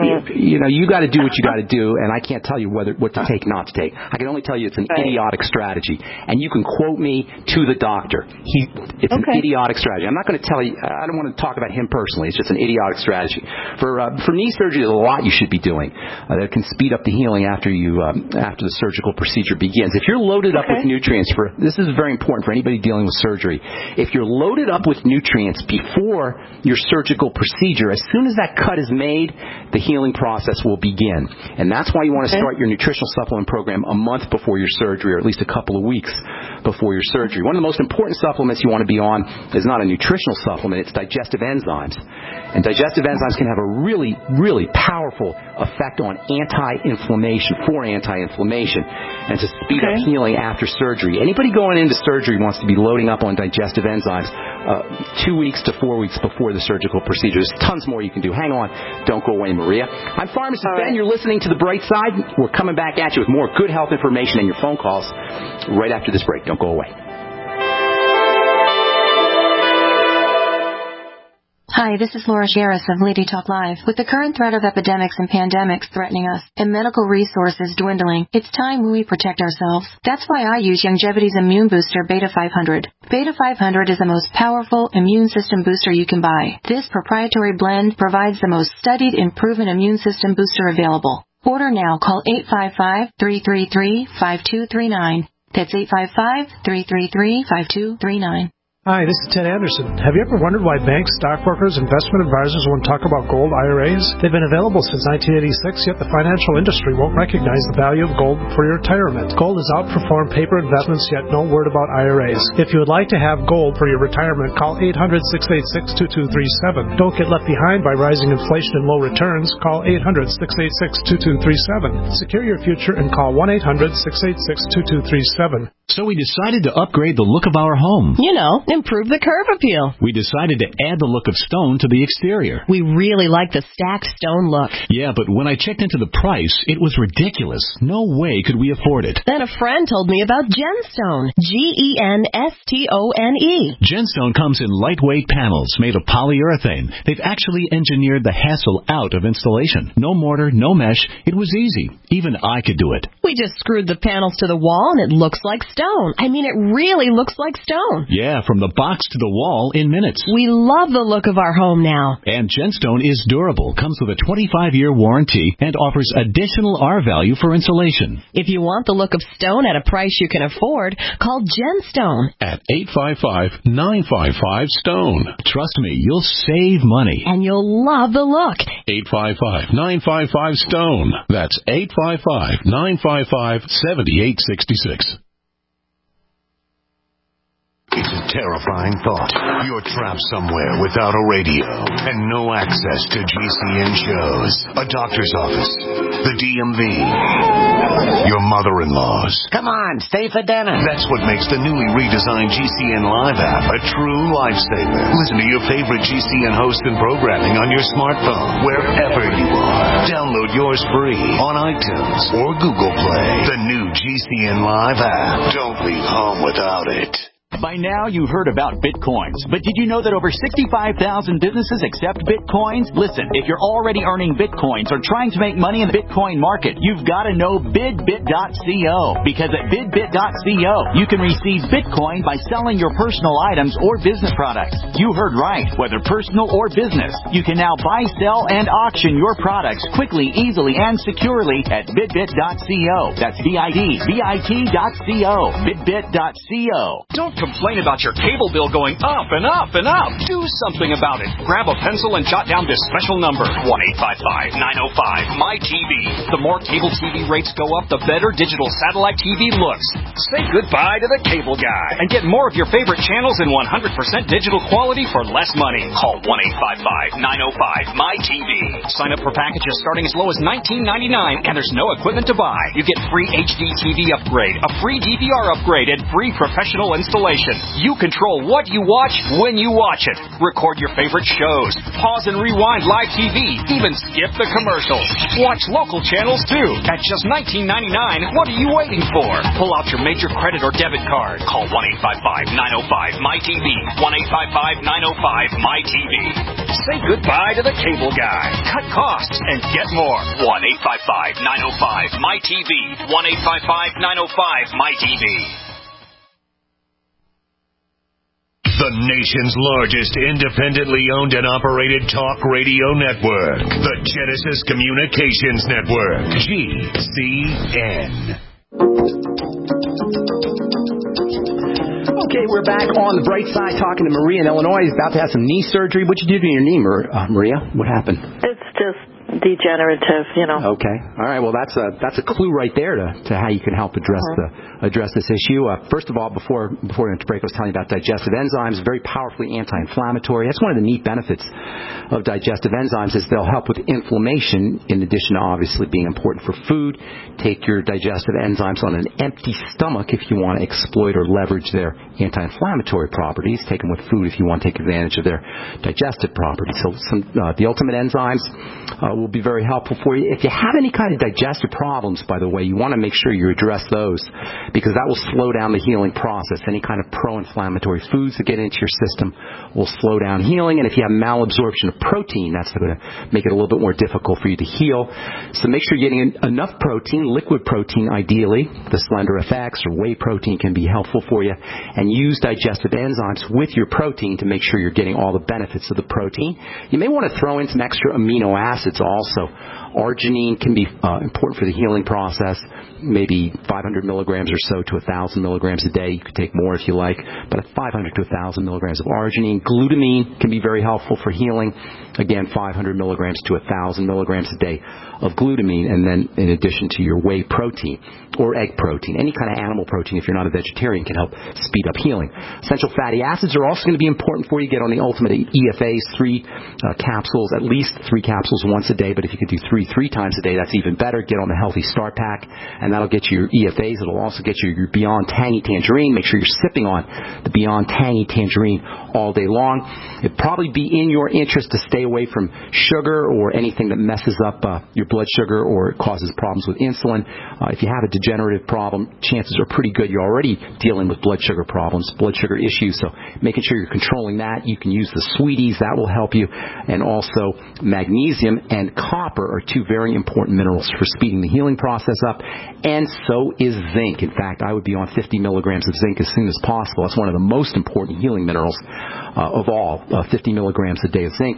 got to do what you got to do, and I can't tell you what to take, not to take. I can only tell you it's an idiotic strategy. And you can quote me to the doctor. It's an idiotic strategy. I'm not going to tell you... I don't want to talk about him personally. It's just an idiotic strategy. For knee surgery, there's a lot you should be doing that can speed up the healing after the surgical procedure begins. If you're loaded up with nutrients... This is very important for anybody dealing with surgery. If you're loaded up with nutrients before your surgical procedure, as soon as that cut is made, the healing process will begin. And that's why you want to start your nutritional supplement program a month before your surgery, or at least a couple of weeks before your surgery. One of the most important supplements you want to be on is not a nutritional supplement, it's digestive enzymes. And digestive enzymes can have a really, really powerful effect on anti-inflammation, and to speed up healing after surgery. Anybody going into surgery wants to be loading up on digestive enzymes 2 weeks to 4 weeks before the surgical procedure. There's tons more you can do. Hang on. Don't go away, Maria. I'm Pharmacist Ben. You're listening to The Bright Side. We're coming back at you with more good health information and your phone calls right after this break. Don't go away. Hi, this is Laura Garris of Lady Talk Live. With the current threat of epidemics and pandemics threatening us and medical resources dwindling, it's time we protect ourselves. That's why I use Youngevity's immune booster Beta 500. Beta 500 is the most powerful immune system booster you can buy. This proprietary blend provides the most studied and proven immune system booster available. Order now. Call 855-333-5239. That's 855-333-5239. Hi, this is Ted Anderson. Have you ever wondered why banks, stockbrokers, investment advisors won't talk about gold IRAs? They've been available since 1986, yet the financial industry won't recognize the value of gold for your retirement. Gold has outperformed paper investments, yet no word about IRAs. If you would like to have gold for your retirement, call 800-686-2237. Don't get left behind by rising inflation and low returns. Call 800-686-2237. Secure your future and call 1-800-686-2237. So we decided to upgrade the look of our home. Improve the curb appeal. We decided to add the look of stone to the exterior. We really like the stacked stone look. Yeah, but when I checked into the price, it was ridiculous. No way could we afford it. Then a friend told me about Genstone. Genstone. Genstone comes in lightweight panels made of polyurethane. They've actually engineered the hassle out of installation. No mortar, no mesh. It was easy. Even I could do it. We just screwed the panels to the wall and it looks like stone. I mean, it really looks like stone. Yeah, from the box to the wall in minutes. We love the look of our home now. And Genstone is durable, comes with a 25-year warranty, and offers additional R-value for insulation. If you want the look of stone at a price you can afford, call Genstone at 855-955-STONE. Trust me, you'll save money. And you'll love the look. 855-955-STONE. That's 855-955-7866. It's a terrifying thought. You're trapped somewhere without a radio and no access to GCN shows, a doctor's office, the DMV, your mother-in-law's. Come on, stay for dinner. That's what makes the newly redesigned GCN Live app a true lifesaver. Listen to your favorite GCN hosts and programming on your smartphone, wherever you are. Download yours free on iTunes or Google Play. The new GCN Live app. Don't leave home without it. By now, you've heard about Bitcoins, but did you know that over 65,000 businesses accept Bitcoins? Listen, if you're already earning Bitcoins or trying to make money in the Bitcoin market, you've got to know BidBit.co, because at BidBit.co, you can receive Bitcoin by selling your personal items or business products. You heard right, whether personal or business. You can now buy, sell, and auction your products quickly, easily, and securely at BidBit.co. That's BidBit.co. BidBit.co. Don't complain about your cable bill going up and up and up. Do something about it. Grab a pencil and jot down this special number, 1-855-905-MY-TV. The more cable TV rates go up, the better digital satellite TV looks. Say goodbye to the cable guy and get more of your favorite channels in 100% digital quality for less money. Call 1-855-905-MY-TV. Sign up for packages starting as low as $19.99, and there's no equipment to buy. You get free HD TV upgrade, a free DVR upgrade, and free professional installation. You control what you watch when you watch it. Record your favorite shows. Pause and rewind live TV. Even skip the commercials. Watch local channels too. At just $19.99, what are you waiting for? Pull out your major credit or debit card. Call 1-855-905-MY-TV. 1-855-905-MY-TV. Say goodbye to the cable guy. Cut costs and get more. 1-855-905-MY-TV. 1-855-905-MY-TV. The nation's largest independently owned and operated talk radio network. The Genesis Communications Network. GCN. Okay, we're back on the bright side talking to Maria in Illinois. He's about to have some knee surgery. What'd you do to your knee, Maria? What happened? It's just degenerative, Okay. All right. Well, that's a clue right there to how you can help address this issue. First of all, before we went to break, I was telling you about digestive enzymes, very powerfully anti-inflammatory. That's one of the neat benefits of digestive enzymes is they'll help with inflammation in addition to obviously being important for food. Take your digestive enzymes on an empty stomach if you want to exploit or leverage their anti-inflammatory properties. Take them with food if you want to take advantage of their digestive properties. So the ultimate enzymes will be very helpful for you. If you have any kind of digestive problems, by the way, you want to make sure you address those because that will slow down the healing process. Any kind of pro-inflammatory foods that get into your system will slow down healing. And if you have malabsorption of protein, that's going to make it a little bit more difficult for you to heal. So make sure you're getting enough protein, liquid protein ideally. The Slender FX or whey protein can be helpful for you. And use digestive enzymes with your protein to make sure you're getting all the benefits of the protein. You may want to throw in some extra amino acids also. Arginine can be important for the healing process, maybe 500 milligrams or so to 1,000 milligrams a day. You could take more if you like, but 500 to 1,000 milligrams of arginine. Glutamine can be very helpful for healing. Again, 500 milligrams to 1,000 milligrams a day of glutamine, and then in addition to your whey protein or egg protein. Any kind of animal protein, if you're not a vegetarian, can help speed up healing. Essential fatty acids are also going to be important for you. Get on the Ultimate EFAs, 3 capsules, at least 3 capsules once a day, but if you could do 3 times a day, that's even better. Get on the Healthy Start Pack, and that'll get you your EFAs. It'll also get you your Beyond Tangy Tangerine. Make sure you're sipping on the Beyond Tangy Tangerine all day long. It'd probably be in your interest to stay away from sugar or anything that messes up your blood sugar or causes problems with insulin. If you have a degenerative problem, chances are pretty good you're already dealing with blood sugar problems, blood sugar issues, so making sure you're controlling that. You can use the Sweeties. That will help you. And also magnesium and copper are 2 very important minerals for speeding the healing process up, and so is zinc. In fact, I would be on 50 milligrams of zinc as soon as possible. It's one of the most important healing minerals of all, 50 milligrams a day of zinc.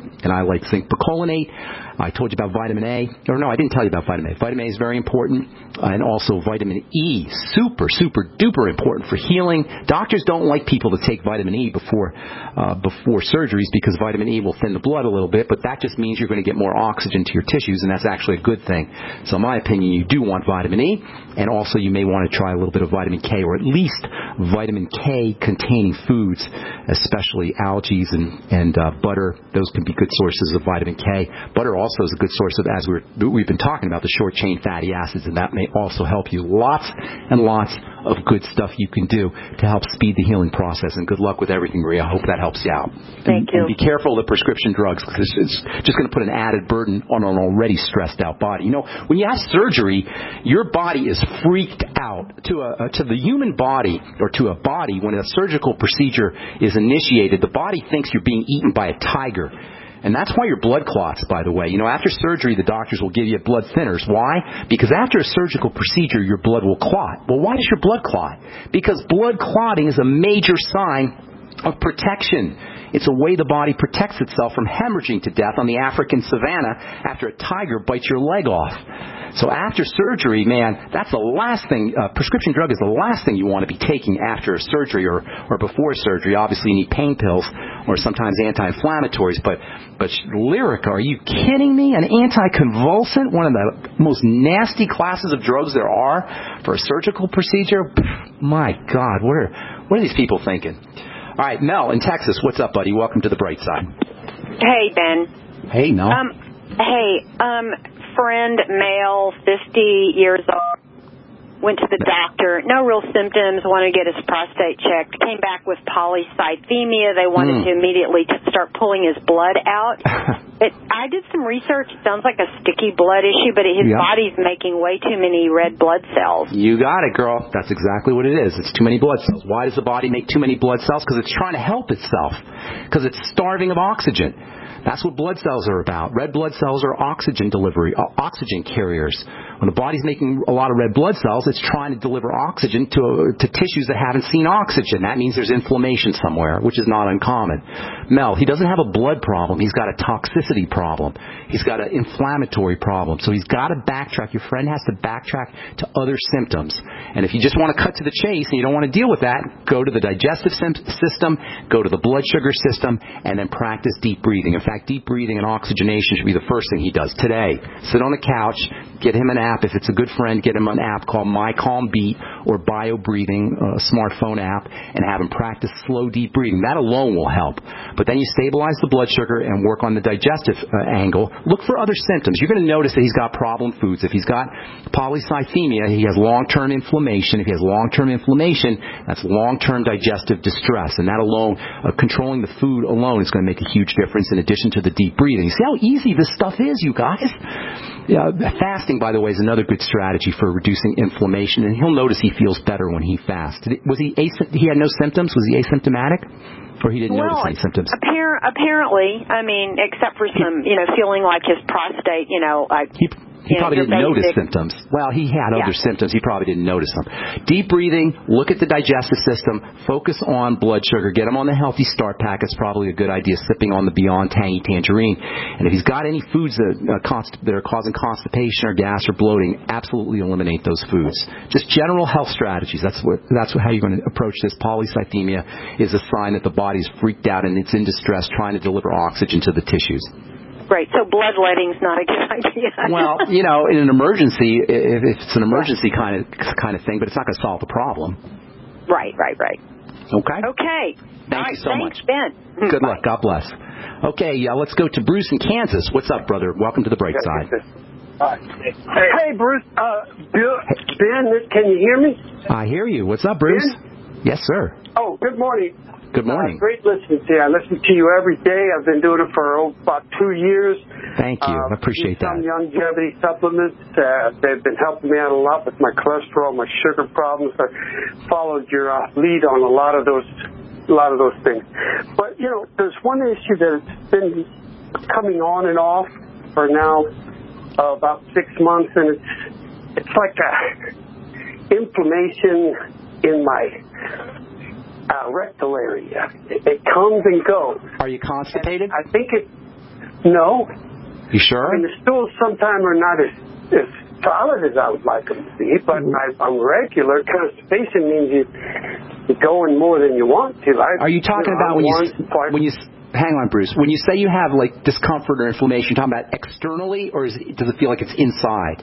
and I like zinc picolinate. I told you about vitamin A. Or no, I didn't tell you about vitamin A. Vitamin A is very important, and also vitamin E, super, super duper important for healing. Doctors don't like people to take vitamin E before surgeries because vitamin E will thin the blood a little bit, but that just means you're going to get more oxygen to your tissues, and that's actually a good thing. So in my opinion, you do want vitamin E, and also you may want to try a little bit of vitamin K, or at least vitamin K-containing foods, especially algae and butter. Those can be good sources of vitamin K. Butter also is a good source of, as we've been talking about, the short-chain fatty acids, and that may also help you. Lots and lots of good stuff you can do to help speed the healing process. And good luck with everything, Maria. I hope that helps you out. Thank you. And be careful of the prescription drugs, because it's just going to put an added burden on an already stressed-out body. You know, when you have surgery, your body is freaked out. To the human body, or to a body, when a surgical procedure is initiated, the body thinks you're being eaten by a tiger. And that's why your blood clots, by the way. You know, after surgery, the doctors will give you blood thinners. Why? Because after a surgical procedure, your blood will clot. Well, why does your blood clot? Because blood clotting is a major sign of protection. It's a way the body protects itself from hemorrhaging to death on the African savannah after a tiger bites your leg off. So after surgery, man, that's the last thing. Prescription drug is the last thing you want to be taking after a surgery or before surgery. Obviously, you need pain pills or sometimes anti-inflammatories. But Lyrica, are you kidding me? An anticonvulsant, one of the most nasty classes of drugs there are for a surgical procedure? My God, what are these people thinking? All right, Mel in Texas, what's up, buddy? Welcome to the bright side. Hey, Ben. Hey, Mel. Friend, male, 50 years old, went to the doctor, no real symptoms, wanted to get his prostate checked, came back with polycythemia. They wanted to immediately start pulling his blood out. I did some research. It sounds like a sticky blood issue, but his body's making way too many red blood cells. You got it, girl. That's exactly what it is. It's too many blood cells. Why does the body make too many blood cells? Because it's trying to help itself. Because it's starving of oxygen. That's what blood cells are about. Red blood cells are oxygen delivery, oxygen carriers. When the body's making a lot of red blood cells, it's trying to deliver oxygen to tissues that haven't seen oxygen. That means there's inflammation somewhere, which is not uncommon. Mel, he doesn't have a blood problem. He's got a toxicity problem. He's got an inflammatory problem. So he's got to backtrack. Your friend has to backtrack to other symptoms. And if you just want to cut to the chase and you don't want to deal with that, go to the digestive system, go to the blood sugar system, and then practice deep breathing. In fact, deep breathing and oxygenation should be the first thing he does today. Sit on the couch, get him an app. If it's a good friend, get him an app called My Calm Beat or Bio Breathing, a smartphone app, and have him practice slow, deep breathing. That alone will help. But then you stabilize the blood sugar and work on the digestive angle. Look for other symptoms. You're going to notice that he's got problem foods. If he's got polycythemia, he has long-term inflammation. If he has long-term inflammation, that's long-term digestive distress. And that alone, controlling the food alone is going to make a huge difference in addition to the deep breathing. See how easy this stuff is, you guys? Fasting, by the way, is another good strategy for reducing inflammation, and he'll notice he feels better when he fasts. Was he had no symptoms? Was he asymptomatic? Or he didn't notice any symptoms? Apparently, I mean, except for some, feeling like his prostate, He probably didn't notice symptoms. Well, he had other symptoms. He probably didn't notice them. Deep breathing, look at the digestive system, focus on blood sugar, get him on the Healthy Start Pack. It's probably a good idea, sipping on the Beyond Tangy Tangerine. And if he's got any foods that are causing constipation or gas or bloating, absolutely eliminate those foods. Just general health strategies. That's how you're going to approach this. Polycythemia is a sign that the body's freaked out and it's in distress trying to deliver oxygen to the tissues. Right, so bloodletting's not a good idea. Well, in an emergency, if it's an emergency kind of thing, but it's not going to solve the problem. Right. Okay. Thank you so much. Ben. Good luck. God bless. Okay, let's go to Bruce in Kansas. What's up, brother? Welcome to the Bright Side. Hey, Bruce. Ben, can you hear me? I hear you. What's up, Bruce? Ben? Yes, sir. Oh, good morning. Good morning. Great listening to you. I listen to you every day. I've been doing it for about 2 years. Thank you. I appreciate that. Some longevity supplements. They've been helping me out a lot with my cholesterol, my sugar problems. I followed your lead on a lot of those things. But, there's one issue that's been coming on and off for now about 6 months, and it's like inflammation in my rectal area. It comes and goes. Are you constipated? I think it. No. You sure? I mean, the stools sometimes are not as solid as I would like them to be, but I'm regular. Constipation means you're going more than you want to. Are you talking about when you hang on, Bruce, when you say you have like discomfort or inflammation, you're talking about externally, or does it feel like it's inside?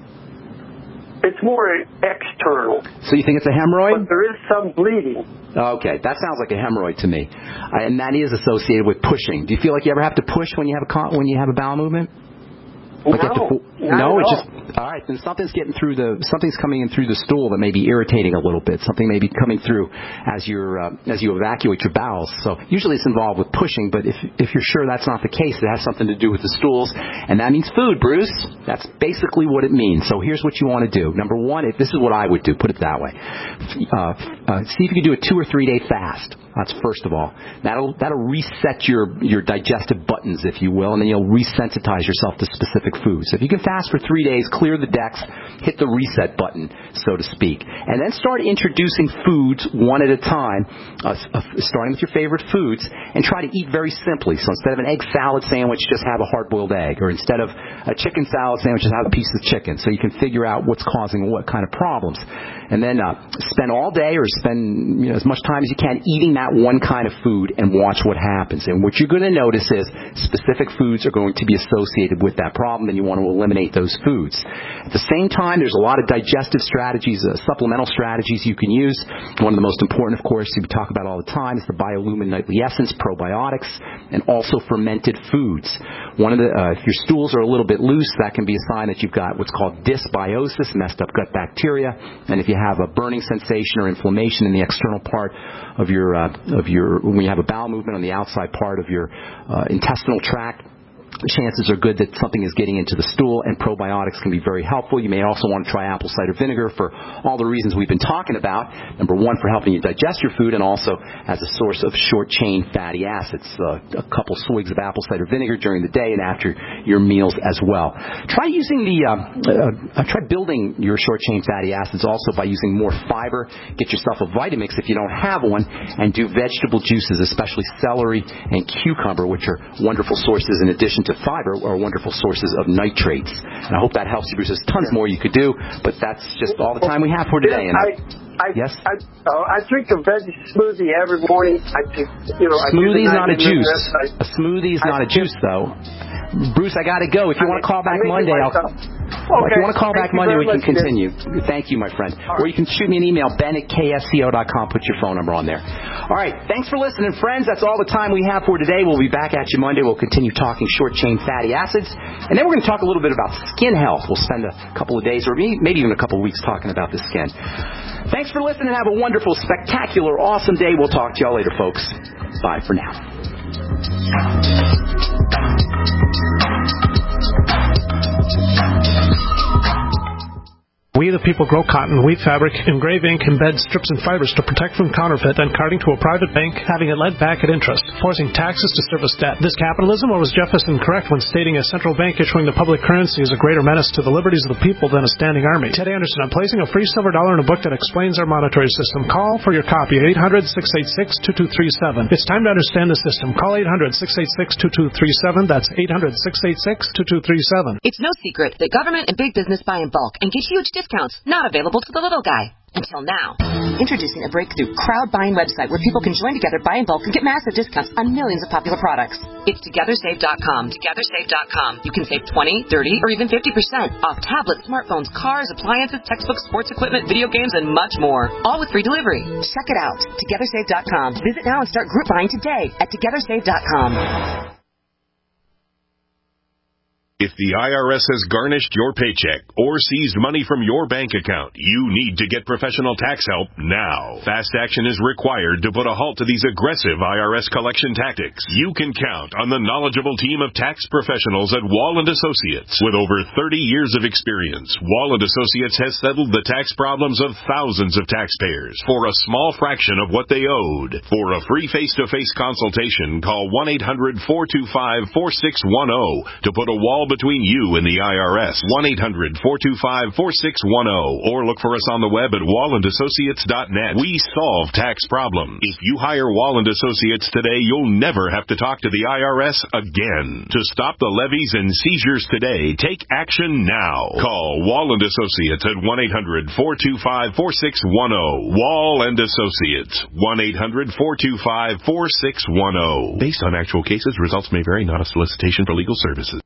It's more external. So you think it's a hemorrhoid? But there is some bleeding. Okay, that sounds like a hemorrhoid to me, and that is associated with pushing. Do you feel like you ever have to push when you have a bowel movement? Like No, it's just all right. Then something's coming in through the stool that may be irritating a little bit. Something may be coming through as you evacuate your bowels. So usually it's involved with pushing, but if you're sure that's not the case, it has something to do with the stools, and that means food, Bruce. That's basically what it means. So here's what you want to do. Number one, this is what I would do. Put it that way. See if you can do a 2 or 3 day fast. That's first of all. That'll reset your digestive buttons, if you will, and then you'll resensitize yourself to specific foods. So if you can fast for 3 days, clear the decks, hit the reset button, so to speak, and then start introducing foods one at a time, starting with your favorite foods, and try to eat very simply. So instead of an egg salad sandwich, just have a hard-boiled egg, or instead of a chicken salad sandwich, just have a piece of chicken, so you can figure out what's causing what kind of problems. And then spend all day or spend as much time as you can eating that one kind of food and watch what happens. And what you're going to notice is specific foods are going to be associated with that problem, and you want to eliminate those foods. At the same time, there's a lot of digestive strategies, supplemental strategies you can use. One of the most important, of course, we talk about all the time is the Biolumin Nightly Essence, probiotics, and also fermented foods. If your stools are a little bit loose, that can be a sign that you've got what's called dysbiosis, messed up gut bacteria. And if you have a burning sensation or inflammation in the external part of when you have a bowel movement on the outside part of your intestinal tract, chances are good that something is getting into the stool, and probiotics can be very helpful. You may also want to try apple cider vinegar for all the reasons we've been talking about. Number one, for helping you digest your food, and also as a source of short-chain fatty acids. A couple swigs of apple cider vinegar during the day and after your meals as well. Try building your short-chain fatty acids also by using more fiber. Get yourself a Vitamix if you don't have one, and do vegetable juices, especially celery and cucumber, which are wonderful sources in addition to fiber, are wonderful sources of nitrates. And I hope that helps you, Bruce. There's tons more you could do, but that's just all the time we have for today. Yes? I drink a veggie smoothie every morning. Smoothie's not a juice. A smoothie is not a juice, though. Bruce, I got to go. If you want to call back Monday, if you want to call back Monday, we can continue. Thank you, my friend. Or you can shoot me an email, ben@ksco.com. Put your phone number on there. All right. Thanks for listening, friends. That's all the time we have for today. We'll be back at you Monday. We'll continue talking short-chain fatty acids. And then we're going to talk a little bit about skin health. We'll spend a couple of days or maybe even a couple of weeks talking about the skin. Thanks for listening. Have a wonderful, spectacular, awesome day. We'll talk to y'all later, folks. Bye for now. We the people grow cotton, weave fabric, engrave ink, embed strips and fibers to protect from counterfeit and carting to a private bank, having it lent back at interest, forcing taxes to service debt. This capitalism, or was Jefferson correct when stating a central bank issuing the public currency is a greater menace to the liberties of the people than a standing army? Ted Anderson, I'm placing a free silver dollar in a book that explains our monetary system. Call for your copy at 800-686-2237. It's time to understand the system. Call 800-686-2237. That's 800-686-2237. It's no secret that government and big business buy in bulk and get huge discounts not available to the little guy. Until now. Introducing a breakthrough crowd buying website where people can join together, buy in bulk, and get massive discounts on millions of popular products. It's TogetherSave.com. TogetherSave.com. You can save 20, 30, or even 50% off tablets, smartphones, cars, appliances, textbooks, sports equipment, video games, and much more. All with free delivery. Check it out. TogetherSave.com. Visit now and start group buying today at TogetherSave.com. If the IRS has garnished your paycheck or seized money from your bank account, you need to get professional tax help now. Fast action is required to put a halt to these aggressive IRS collection tactics. You can count on the knowledgeable team of tax professionals at Wall & Associates. With over 30 years of experience, Wall & Associates has settled the tax problems of thousands of taxpayers for a small fraction of what they owed. For a free face-to-face consultation, call 1-800-425-4610 to put a Wall between you and the IRS. 1-800-425-4610 or look for us on the web at wallandassociates.net. We solve tax problems. If you hire Walland Associates today, you'll never have to talk to the IRS again. To stop the levies and seizures today, take action now. Call Walland Associates at 1-800-425-4610. Wall and Associates. 1-800-425-4610. Based on actual cases, results may vary, not a solicitation for legal services.